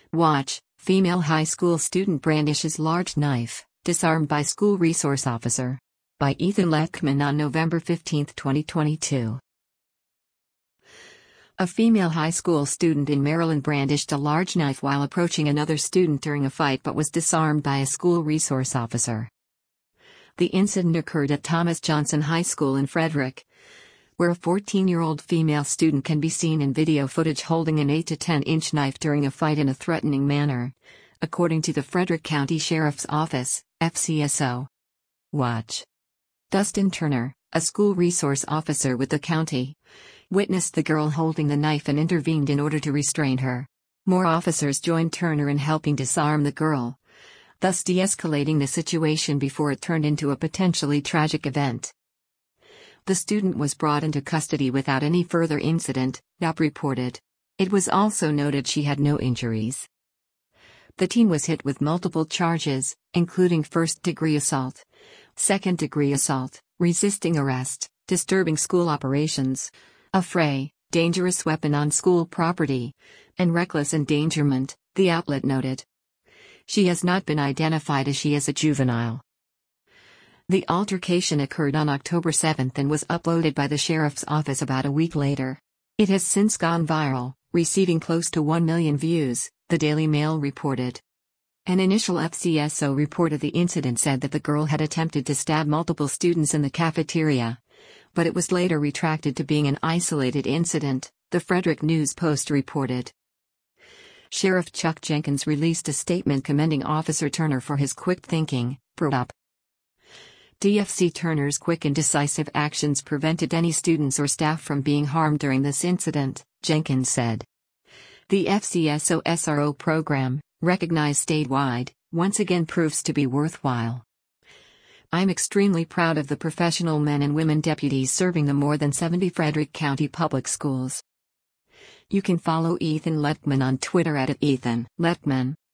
Watch, female high school student brandishes large knife, disarmed by school resource officer. By Ethan Lechman on November 15, 2022. A female high school student in Maryland brandished a large knife while approaching another student during a fight but was disarmed by a school resource officer. The incident occurred at Thomas Johnson High School in Frederick, where a 14-year-old female student can be seen in video footage holding an 8 to 10-inch knife during a fight in a threatening manner, according to the Frederick County Sheriff's Office, FCSO. Watch. Dustin Turner, a school resource officer with the county, witnessed the girl holding the knife and intervened in order to restrain her. More officers joined Turner in helping disarm the girl, thus de-escalating the situation before it turned into a potentially tragic event. The student was brought into custody without any further incident, NAP reported. It was also noted she had no injuries. The teen was hit with multiple charges, including first-degree assault, second-degree assault, resisting arrest, disturbing school operations, affray, dangerous weapon on school property, and reckless endangerment, the outlet noted. She has not been identified as she is a juvenile. The altercation occurred on October 7 and was uploaded by the sheriff's office about a week later. It has since gone viral, receiving close to 1 million views, the Daily Mail reported. An initial FCSO report of the incident said that the girl had attempted to stab multiple students in the cafeteria, but it was later retracted to being an isolated incident, the Frederick News Post reported. Sheriff Chuck Jenkins released a statement commending Officer Turner for his quick thinking, up. DFC Turner's quick and decisive actions prevented any students or staff from being harmed during this incident, Jenkins said. The FCSO SRO program, recognized statewide, once again proves to be worthwhile. I'm extremely proud of the professional men and women deputies serving the more than 70 Frederick County public schools. You can follow Ethan Lechman on Twitter at @EthanLechman.